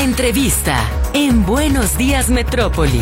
Entrevista en Buenos Días Metrópoli.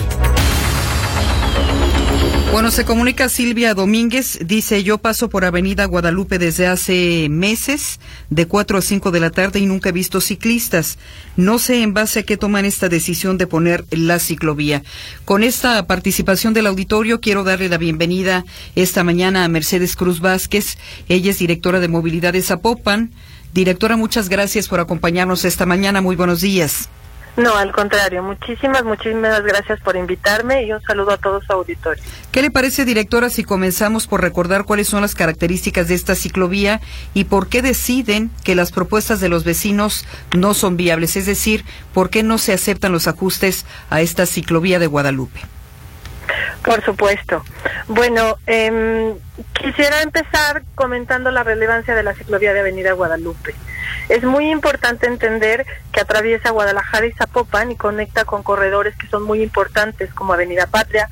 Bueno, se comunica Silvia Domínguez, dice: yo paso por Avenida Guadalupe desde hace meses, de 4 a 5 de la tarde, y nunca he visto ciclistas. No sé en base a qué toman esta decisión de poner la ciclovía. Con esta participación del auditorio, quiero darle la bienvenida esta mañana a Mercedes Cruz Vázquez. Ella es directora de Movilidad de Zapopan. Directora, muchas gracias por acompañarnos esta mañana. Muy buenos días. No, al contrario, muchísimas gracias por invitarme y un saludo a todo su auditorio. ¿Qué le parece, directora, si comenzamos por recordar cuáles son las características de esta ciclovía y por qué deciden que las propuestas de los vecinos no son viables? Es decir, ¿por qué no se aceptan los ajustes a esta ciclovía de Guadalupe? Por supuesto. Bueno, quisiera empezar comentando la relevancia de la ciclovía de Avenida Guadalupe. Es muy importante entender que atraviesa Guadalajara y Zapopan y conecta con corredores que son muy importantes como Avenida Patria,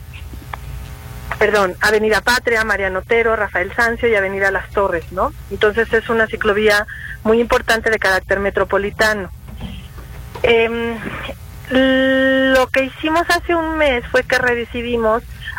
Mariano Otero, Rafael Sanzio y Avenida Las Torres, ¿no? Entonces es una ciclovía muy importante de carácter metropolitano. Lo que hicimos hace un mes fue que recibimos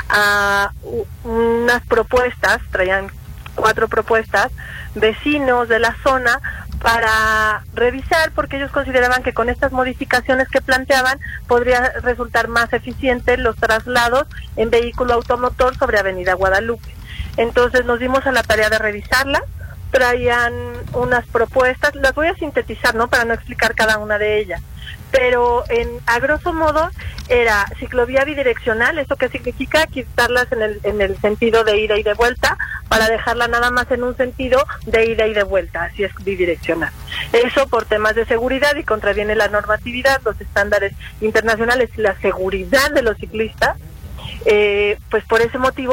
unas propuestas, traían 4 propuestas, vecinos de la zona, para revisar, porque ellos consideraban que con estas modificaciones que planteaban podría resultar más eficiente los traslados en vehículo automotor sobre Avenida Guadalupe. Entonces nos dimos a la tarea de revisarla. Traían unas propuestas, las voy a sintetizar, ¿no?, para no explicar cada una de ellas, pero a grosso modo era ciclovía bidireccional. ¿Esto qué significa? Quitarlas en el sentido de ida y de vuelta para dejarla nada más en un sentido de ida y de vuelta, así es, bidireccional. Eso por temas de seguridad, y contraviene la normatividad, los estándares internacionales y la seguridad de los ciclistas, pues por ese motivo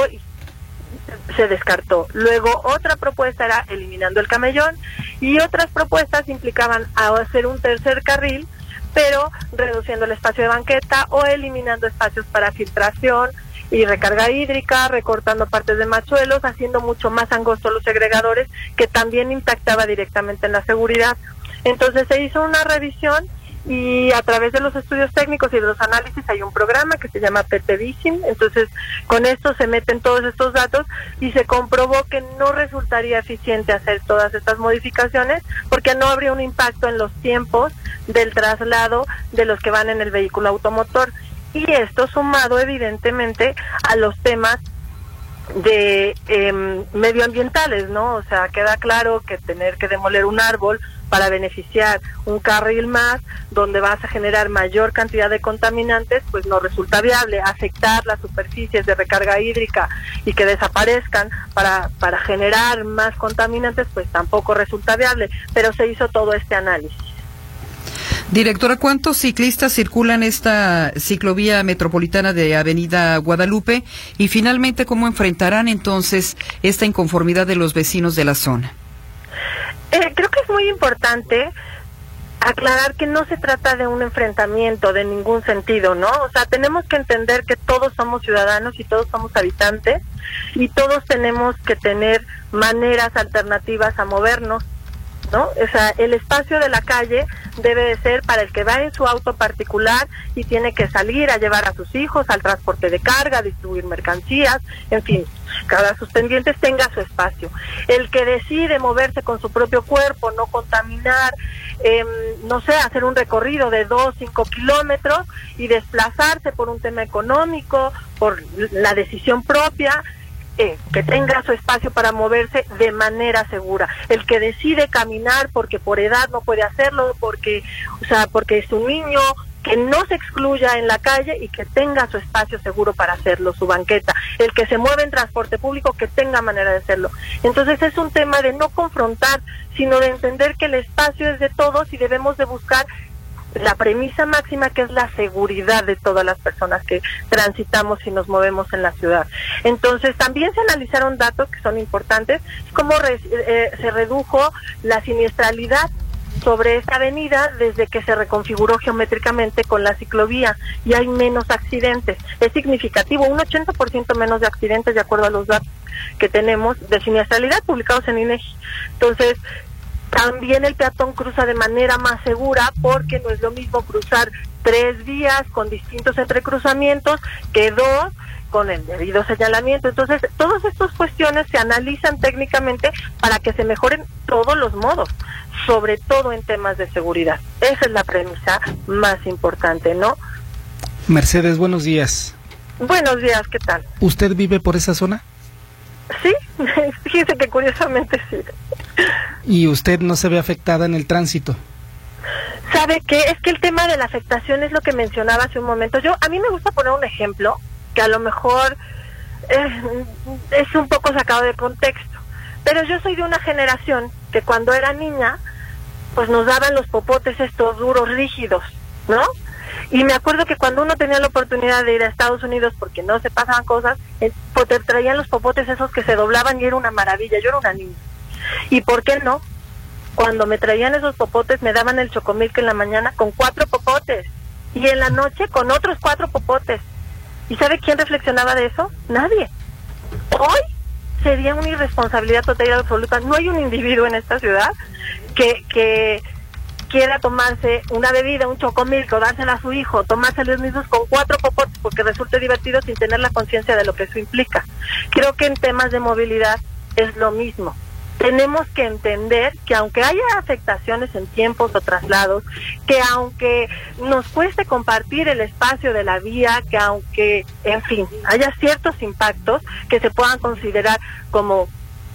se descartó. Luego otra propuesta era eliminando el camellón, y otras propuestas implicaban hacer un tercer carril, pero reduciendo el espacio de banqueta o eliminando espacios para filtración y recarga hídrica, recortando partes de machuelos, haciendo mucho más angostos los segregadores, que también impactaba directamente en la seguridad. Entonces se hizo una revisión, y a través de los estudios técnicos y de los análisis hay un programa que se llama PT-Vision. Entonces con esto se meten todos estos datos y se comprobó que no resultaría eficiente hacer todas estas modificaciones, porque no habría un impacto en los tiempos del traslado de los que van en el vehículo automotor. Y esto sumado evidentemente a los temas de medioambientales, ¿no? O sea, queda claro que tener que demoler un árbol para beneficiar un carril más, donde vas a generar mayor cantidad de contaminantes, pues no resulta viable. Afectar las superficies de recarga hídrica y que desaparezcan para generar más contaminantes, pues tampoco resulta viable, pero se hizo todo este análisis. Directora, ¿cuántos ciclistas circulan esta ciclovía metropolitana de Avenida Guadalupe? Y finalmente, ¿cómo enfrentarán entonces esta inconformidad de los vecinos de la zona? Creo que es muy importante aclarar que no se trata de un enfrentamiento de ningún sentido, ¿no? O sea, tenemos que entender que todos somos ciudadanos y todos somos habitantes, y todos tenemos que tener maneras alternativas a movernos, ¿no? O sea, el espacio de la calle debe de ser para el que va en su auto particular y tiene que salir a llevar a sus hijos al transporte de carga, a distribuir mercancías, en fin, cada sus pendientes tenga su espacio. El que decide moverse con su propio cuerpo, no contaminar, no sé, hacer un recorrido de 2-5 kilómetros y desplazarse por un tema económico, por la decisión propia, que tenga su espacio para moverse de manera segura. El que decide caminar porque por edad no puede hacerlo, porque es un niño, que no se excluya en la calle y que tenga su espacio seguro para hacerlo, su banqueta. El que se mueve en transporte público, que tenga manera de hacerlo. Entonces es un tema de no confrontar, sino de entender que el espacio es de todos y debemos de buscar la premisa máxima, que es la seguridad de todas las personas que transitamos y nos movemos en la ciudad. Entonces también se analizaron datos que son importantes, cómo se redujo la siniestralidad sobre esta avenida desde que se reconfiguró geométricamente con la ciclovía, y hay menos accidentes. Es significativo, un 80% menos de accidentes de acuerdo a los datos que tenemos de siniestralidad publicados en INEGI. Entonces, También el peatón cruza de manera más segura, porque no es lo mismo cruzar 3 vías con distintos entrecruzamientos que 2 con el debido señalamiento. Entonces, todas estas cuestiones se analizan técnicamente para que se mejoren todos los modos, sobre todo en temas de seguridad. Esa es la premisa más importante, ¿no? Mercedes, buenos días. Buenos días, ¿qué tal? ¿Usted vive por esa zona? Sí, fíjese que curiosamente sí. ¿Y usted no se ve afectada en el tránsito? ¿Sabe qué? Es que el tema de la afectación es lo que mencionaba hace un momento. A mí me gusta poner un ejemplo que a lo mejor es un poco sacado de contexto, pero yo soy de una generación que cuando era niña, pues nos daban los popotes estos duros, rígidos, ¿no? Y me acuerdo que cuando uno tenía la oportunidad de ir a Estados Unidos, porque no se pasaban cosas, pues te traían los popotes esos que se doblaban y era una maravilla. Yo era una niña. ¿Y por qué no? Cuando me traían esos popotes, me daban el chocomilk en la mañana con 4 popotes y en la noche con otros 4 popotes. ¿Y sabe quién reflexionaba de eso? Nadie. Hoy sería una irresponsabilidad total y absoluta. No hay un individuo en esta ciudad que quiera tomarse una bebida, un chocomilk, o dársela a su hijo, tomarse los mismos con 4 popotes porque resulte divertido sin tener la conciencia de lo que eso implica. Creo que en temas de movilidad es lo mismo. Tenemos que entender que aunque haya afectaciones en tiempos o traslados, que aunque nos cueste compartir el espacio de la vía, que aunque, en fin, haya ciertos impactos que se puedan considerar como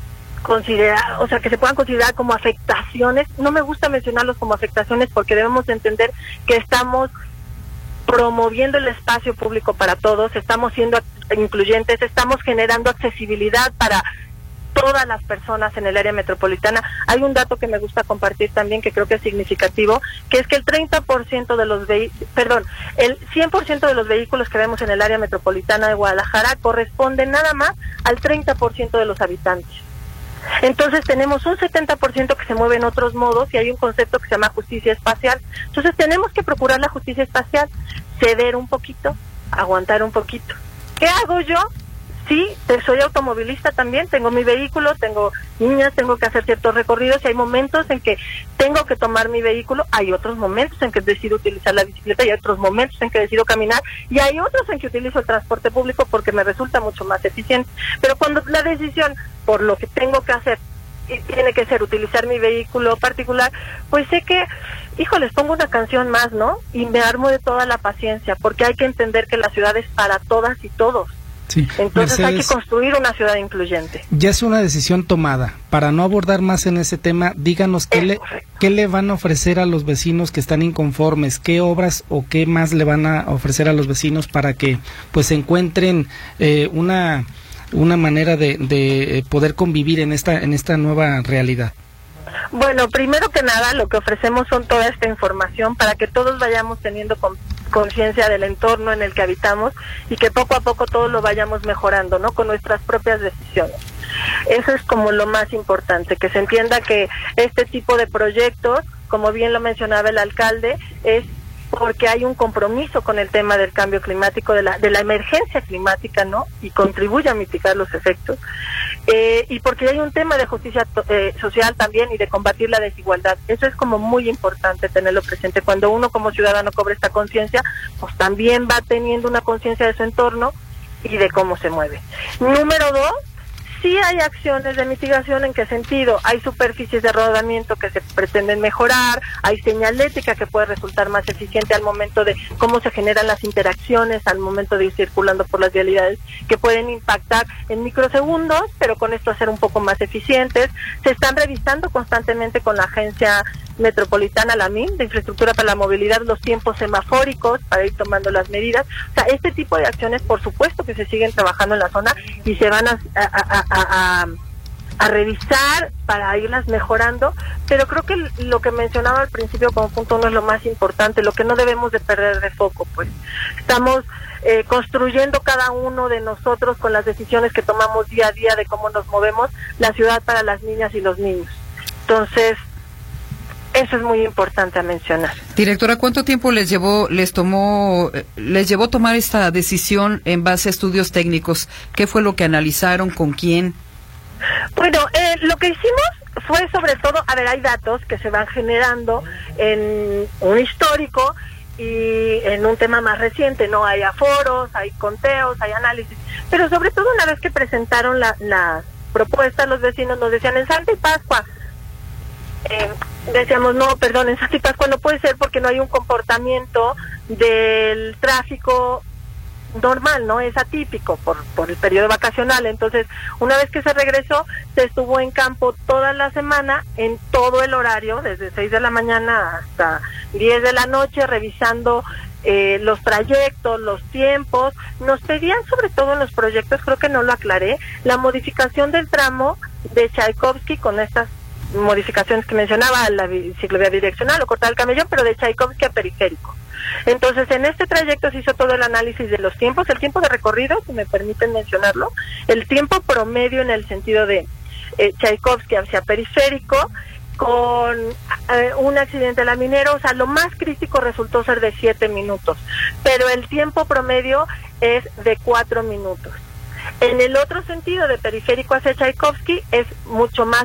afectaciones. No me gusta mencionarlos como afectaciones porque debemos entender que estamos promoviendo el espacio público para todos, estamos siendo incluyentes, estamos generando accesibilidad para todas las personas en el área metropolitana. Hay un dato que me gusta compartir también, que creo que es significativo, que es que el 30% de los el 100% de los vehículos que vemos en el área metropolitana de Guadalajara corresponde nada más al 30% de los habitantes. Entonces tenemos un 70% que se mueve en otros modos y hay un concepto que se llama justicia espacial. Entonces tenemos que procurar la justicia espacial, ceder un poquito, aguantar un poquito. ¿Qué hago yo? Sí, soy automovilista también, tengo mi vehículo, tengo niñas, tengo que hacer ciertos recorridos y hay momentos en que tengo que tomar mi vehículo, hay otros momentos en que decido utilizar la bicicleta y hay otros momentos en que decido caminar y hay otros en que utilizo el transporte público porque me resulta mucho más eficiente. Pero cuando la decisión por lo que tengo que hacer y tiene que ser utilizar mi vehículo particular, pues sé que, les pongo una canción más, ¿no? Y me armo de toda la paciencia porque hay que entender que la ciudad es para todas y todos. Sí. Entonces Mercedes, hay que construir una ciudad incluyente. Ya es una decisión tomada. Para no abordar más en ese tema, díganos qué le van a ofrecer a los vecinos que están inconformes, qué obras o qué más le van a ofrecer a los vecinos para que pues encuentren una manera de poder convivir en esta nueva realidad. Bueno, primero que nada, lo que ofrecemos son toda esta información para que todos vayamos teniendo conciencia del entorno en el que habitamos y que poco a poco todos lo vayamos mejorando, ¿no? Con nuestras propias decisiones. Eso es como lo más importante, que se entienda que este tipo de proyectos, como bien lo mencionaba el alcalde, es porque hay un compromiso con el tema del cambio climático, de la emergencia climática, ¿no? Y contribuye a mitigar los efectos. Y porque hay un tema de justicia social también y de combatir la desigualdad. Eso es como muy importante tenerlo presente. Cuando uno como ciudadano cobra esta conciencia, pues también va teniendo una conciencia de su entorno y de cómo se mueve. Número 2, sí hay acciones de mitigación. ¿En qué sentido? Hay superficies de rodamiento que se pretenden mejorar, hay señalética que puede resultar más eficiente al momento de cómo se generan las interacciones, al momento de ir circulando por las vialidades, que pueden impactar en microsegundos, pero con esto hacer un poco más eficientes. Se están revisando constantemente con la agencia metropolitana, la MIM, de Infraestructura para la Movilidad, los tiempos semafóricos para ir tomando las medidas. O sea, este tipo de acciones, por supuesto que se siguen trabajando en la zona y se van a revisar para irlas mejorando, pero creo que lo que mencionaba al principio como punto 1 es lo más importante, lo que no debemos de perder de foco, pues. Estamos construyendo cada uno de nosotros con las decisiones que tomamos día a día de cómo nos movemos, la ciudad para las niñas y los niños. Entonces, eso es muy importante a mencionar. Directora, ¿cuánto tiempo les llevó tomar esta decisión en base a estudios técnicos? ¿Qué fue lo que analizaron? ¿Con quién? Bueno, lo que hicimos fue sobre todo, a ver, hay datos que se van generando en un histórico y en un tema más reciente, ¿no? Hay aforos, hay conteos, hay análisis, pero sobre todo una vez que presentaron las propuestas, los vecinos nos decían, en Santa y Pascua, decíamos, no, perdón, en Santa y Pascua no puede ser porque no hay un comportamiento del tráfico normal, ¿no? Es atípico por el periodo vacacional. Entonces, una vez que se regresó, se estuvo en campo toda la semana, en todo el horario, desde 6 de la mañana hasta 10 de la noche, revisando los trayectos, los tiempos. Nos pedían, sobre todo en los proyectos, creo que no lo aclaré, la modificación del tramo de Tchaikovsky con estas modificaciones que mencionaba, la ciclovía direccional o cortar el camellón, pero de Tchaikovsky a Periférico. Entonces, en este trayecto se hizo todo el análisis de los tiempos, el tiempo de recorrido, si me permiten mencionarlo, el tiempo promedio en el sentido de Tchaikovsky hacia Periférico, con un accidente laminero, o sea, lo más crítico resultó ser de 7 minutos, pero el tiempo promedio es de 4 minutos. En el otro sentido, de Periférico hacia Tchaikovsky, es mucho más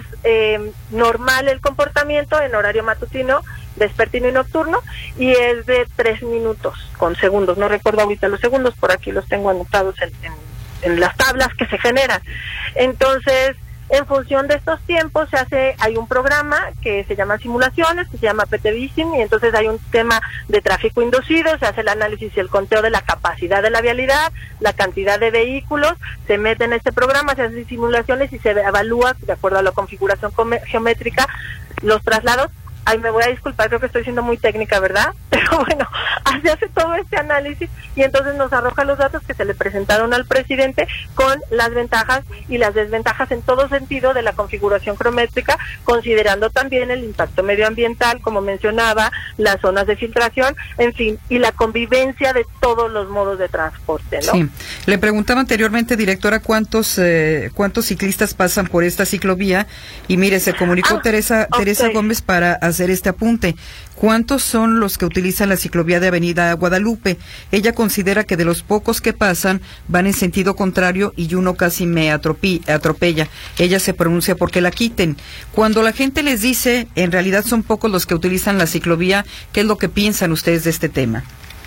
normal el comportamiento en horario matutino, vespertino y nocturno, y es de 3 minutos con segundos. No recuerdo ahorita los segundos, por aquí los tengo anotados en las tablas que se generan. Entonces, en función de estos tiempos hay un programa que se llama simulaciones, que se llama PT-Vicim, y entonces hay un tema de tráfico inducido, se hace el análisis y el conteo de la capacidad de la vialidad, la cantidad de vehículos, se mete en este programa, se hacen simulaciones y se evalúa, de acuerdo a la configuración geométrica, los traslados. Ay, me voy a disculpar, creo que estoy siendo muy técnica, ¿verdad? Pero bueno, se hace todo este análisis y entonces nos arroja los datos que se le presentaron al presidente con las ventajas y las desventajas en todo sentido de la configuración geométrica, considerando también el impacto medioambiental, como mencionaba, las zonas de filtración, en fin, y la convivencia de todos los modos de transporte, ¿no? Sí. Le preguntaba anteriormente, directora, ¿cuántos ciclistas pasan por esta ciclovía? Y mire, se comunicó Teresa Gómez para hacer este apunte. ¿Cuántos son los que utilizan la ciclovía de Avenida Guadalupe? Ella considera que de los pocos que pasan van en sentido contrario y uno casi me atropella. Ella se pronuncia porque la quiten. Cuando la gente les dice, en realidad son pocos los que utilizan la ciclovía, ¿qué es lo que piensan ustedes de este tema?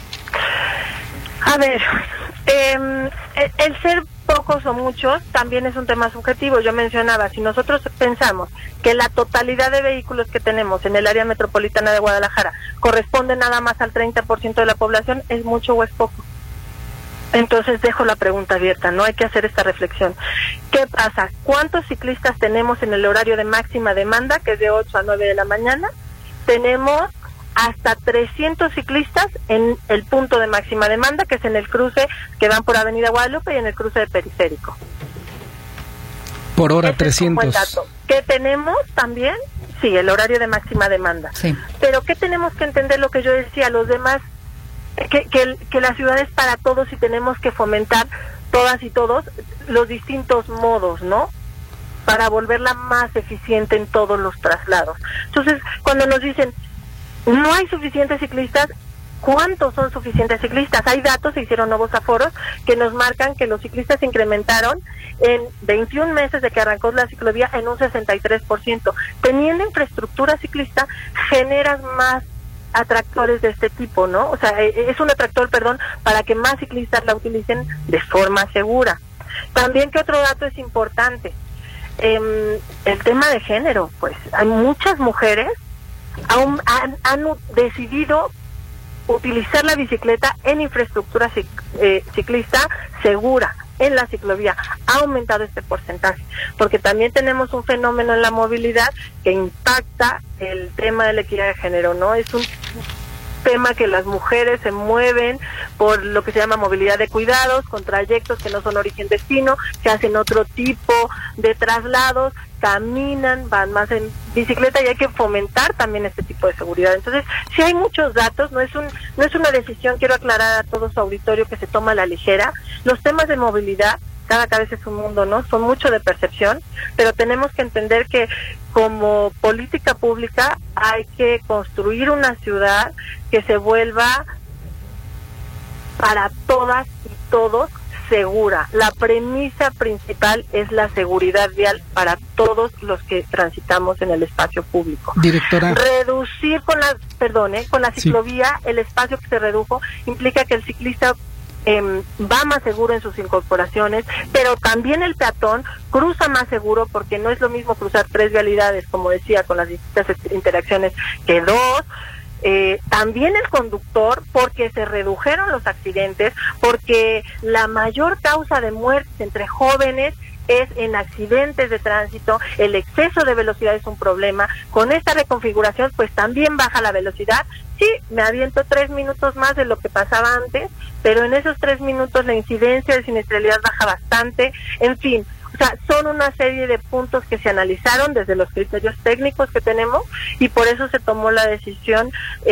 A ver, el ser pocos o muchos también es un tema subjetivo. Yo mencionaba, si nosotros pensamos que la totalidad de vehículos que tenemos en el área metropolitana de Guadalajara corresponde nada más al 30% de la población, ¿es mucho o es poco? Entonces dejo la pregunta abierta, no hay que hacer esta reflexión. ¿Qué pasa? ¿Cuántos ciclistas tenemos en el horario de máxima demanda, que es de 8 a 9 de la mañana? Tenemos hasta 300 ciclistas en el punto de máxima demanda, que es en el cruce que van por Avenida Guadalupe y en el cruce de Periférico. Por hora, 300. ¿Qué tenemos también? Sí, el horario de máxima demanda. Sí. Pero ¿qué tenemos que entender? Lo que yo decía, los demás, que la ciudad es para todos y tenemos que fomentar todas y todos los distintos modos, ¿no? Para volverla más eficiente en todos los traslados. Entonces, cuando nos dicen, no hay suficientes ciclistas, ¿cuántos son suficientes ciclistas? Hay datos, se hicieron nuevos aforos que nos marcan que los ciclistas se incrementaron en 21 meses de que arrancó la ciclovía en un 63%. Teniendo infraestructura ciclista, generas más atractores de este tipo, ¿no? O sea, es un atractor, para que más ciclistas la utilicen de forma segura. También, ¿qué otro dato es importante? El tema de género, pues hay muchas mujeres han decidido utilizar la bicicleta en infraestructura ciclista segura, en la ciclovía. Ha aumentado este porcentaje, porque también tenemos un fenómeno en la movilidad que impacta el tema de la equidad de género, ¿no? Es un tema que las mujeres se mueven por lo que se llama movilidad de cuidados, con trayectos que no son origen-destino, que hacen otro tipo de traslados, caminan, van más en bicicleta, y hay que fomentar también este tipo de seguridad. Entonces, sí hay muchos datos, no es una decisión, quiero aclarar a todo su auditorio, que se toma a la ligera. Los temas de movilidad, cada cabeza es un mundo, ¿no? Son mucho de percepción, pero tenemos que entender que como política pública hay que construir una ciudad que se vuelva para todas y todos segura. La premisa principal es la seguridad vial para todos los que transitamos en el espacio público. Directora. Reducir con la ciclovía, el espacio que se redujo implica que el ciclista va más seguro en sus incorporaciones, pero también el peatón cruza más seguro, porque no es lo mismo cruzar 3 vialidades, como decía, con las distintas interacciones, que 2. También el conductor, porque se redujeron los accidentes, porque la mayor causa de muertes entre jóvenes es en accidentes de tránsito. El exceso de velocidad es un problema. Con esta reconfiguración pues también baja la velocidad. Sí, me aviento 3 minutos más de lo que pasaba antes, pero en esos 3 minutos la incidencia de siniestralidad baja bastante. En fin, o sea, son una serie de puntos que se analizaron desde los criterios técnicos que tenemos, y por eso se tomó la decisión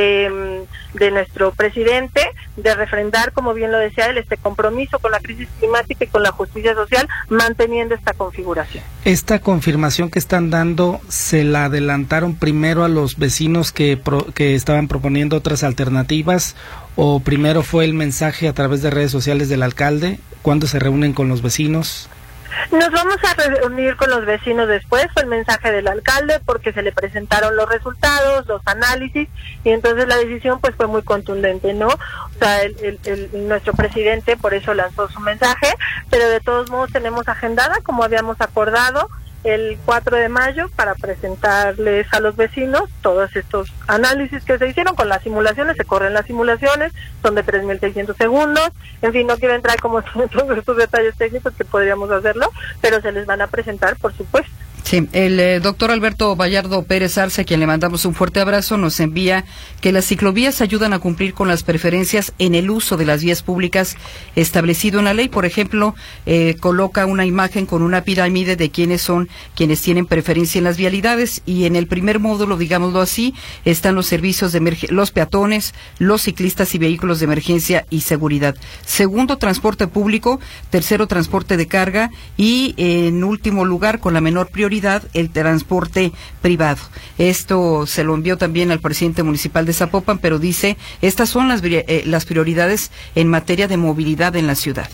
de nuestro presidente de refrendar, como bien lo decía él, este compromiso con la crisis climática y con la justicia social, manteniendo esta configuración. Esta confirmación que están dando, ¿se la adelantaron primero a los vecinos que estaban proponiendo otras alternativas, o primero fue el mensaje a través de redes sociales del alcalde? ¿Cuándo se reúnen con los vecinos? Nos vamos a reunir con los vecinos después. Fue el mensaje del alcalde, porque se le presentaron los resultados, los análisis, y entonces la decisión pues fue muy contundente, ¿no? O sea, nuestro presidente por eso lanzó su mensaje, pero de todos modos tenemos agendada, como habíamos acordado, el 4 de mayo para presentarles a los vecinos todos estos análisis que se hicieron con las simulaciones. Se corren las simulaciones, son de 3.600 segundos, en fin, no quiero entrar como en todos estos detalles técnicos, que podríamos hacerlo, pero se les van a presentar, por supuesto. Sí, el doctor Alberto Vallardo Pérez Arce, a quien le mandamos un fuerte abrazo, nos envía que las ciclovías ayudan a cumplir con las preferencias en el uso de las vías públicas establecido en la ley. Por ejemplo, coloca una imagen con una pirámide de quiénes son quienes tienen preferencia en las vialidades, y en el primer módulo, digámoslo así, están los servicios de los peatones, los ciclistas y vehículos de emergencia y seguridad. Segundo, transporte público. Tercero, transporte de carga, y en último lugar, con la menor prioridad, el transporte privado. Esto se lo envió también al presidente municipal de Zapopan, pero dice, estas son las prioridades en materia de movilidad en la ciudad.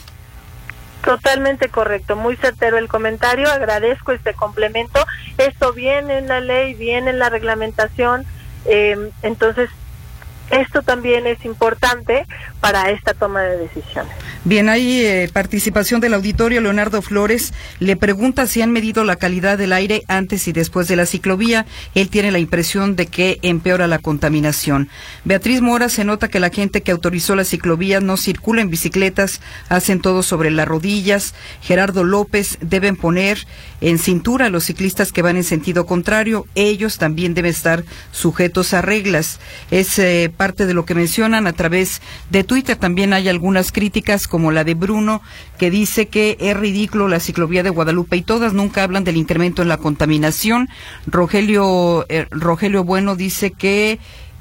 Totalmente correcto, muy certero el comentario, agradezco este complemento. Esto viene en la ley, viene en la reglamentación, entonces esto también es importante para esta toma de decisiones. Bien, hay participación del auditorio. Leonardo Flores le pregunta si han medido la calidad del aire antes y después de la ciclovía. Él tiene la impresión de que empeora la contaminación. Beatriz Mora, se nota que la gente que autorizó la ciclovía no circula en bicicletas, hacen todo sobre las rodillas. Gerardo López, deben poner en cintura a los ciclistas que van en sentido contrario. Ellos también deben estar sujetos a reglas. Es parte de lo que mencionan a través de Twitter. También hay algunas críticas, como la de Bruno, que dice que es ridículo la ciclovía de Guadalupe y todas, nunca hablan del incremento en la contaminación. Rogelio Bueno dice que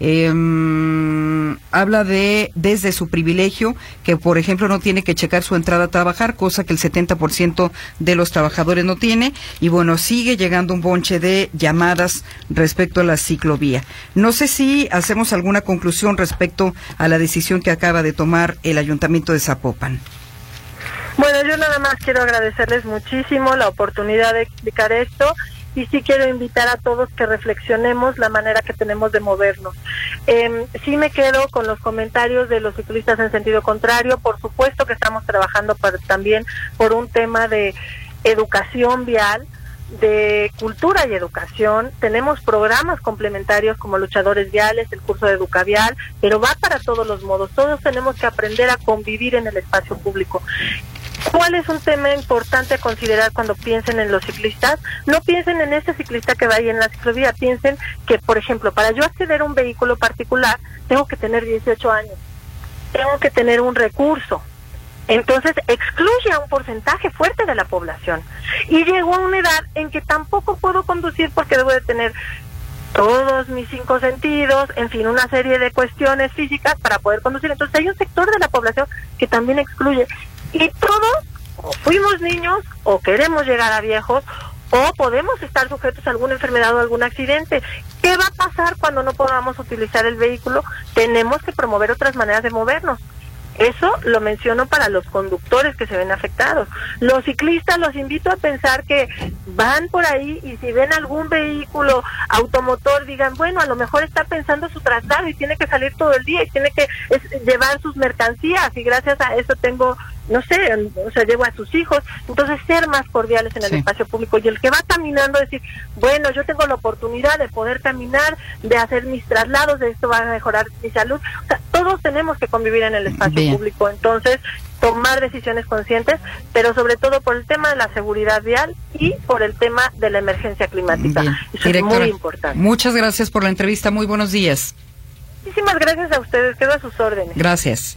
habla de desde su privilegio, que por ejemplo no tiene que checar su entrada a trabajar, cosa que el 70% de los trabajadores no tiene, y bueno, sigue llegando un bonche de llamadas respecto a la ciclovía. No sé si hacemos alguna conclusión respecto a la decisión que acaba de tomar el Ayuntamiento de Zapopan. Bueno, yo nada más quiero agradecerles muchísimo la oportunidad de explicar esto. Y sí quiero invitar a todos que reflexionemos la manera que tenemos de movernos. Sí me quedo con los comentarios de los ciclistas en sentido contrario. Por supuesto que estamos trabajando también por un tema de educación vial, de cultura y educación. Tenemos programas complementarios como Luchadores Viales, el curso de Educavial, pero va para todos los modos. Todos tenemos que aprender a convivir en el espacio público. ¿Cuál es un tema importante a considerar cuando piensen en los ciclistas? No piensen en ese ciclista que va ahí en la ciclovía, piensen que, por ejemplo, para yo acceder a un vehículo particular, tengo que tener 18 años, tengo que tener un recurso. Entonces excluye a un porcentaje fuerte de la población. Y llego a una edad en que tampoco puedo conducir porque debo de tener todos mis 5 sentidos, en fin, una serie de cuestiones físicas para poder conducir. Entonces hay un sector de la población que también excluye. Y todos, o fuimos niños, o queremos llegar a viejos, o podemos estar sujetos a alguna enfermedad o algún accidente. ¿Qué va a pasar cuando no podamos utilizar el vehículo? Tenemos que promover otras maneras de movernos. Eso lo menciono para los conductores que se ven afectados. Los ciclistas los invito a pensar que van por ahí y si ven algún vehículo automotor, digan, bueno, a lo mejor está pensando su traslado y tiene que salir todo el día y tiene que llevar sus mercancías y gracias a eso tengo, no sé, o sea, llevo a sus hijos. Entonces, ser más cordiales en el espacio público, y el que va caminando decir, bueno, yo tengo la oportunidad de poder caminar, de hacer mis traslados, de esto va a mejorar mi salud. O sea, todos tenemos que convivir en el espacio público, entonces tomar decisiones conscientes, pero sobre todo por el tema de la seguridad vial y por el tema de la emergencia climática. Eso Directora, es muy importante. Muchas gracias por la entrevista, muy buenos días. Muchísimas gracias a ustedes, quedo a sus órdenes. Gracias.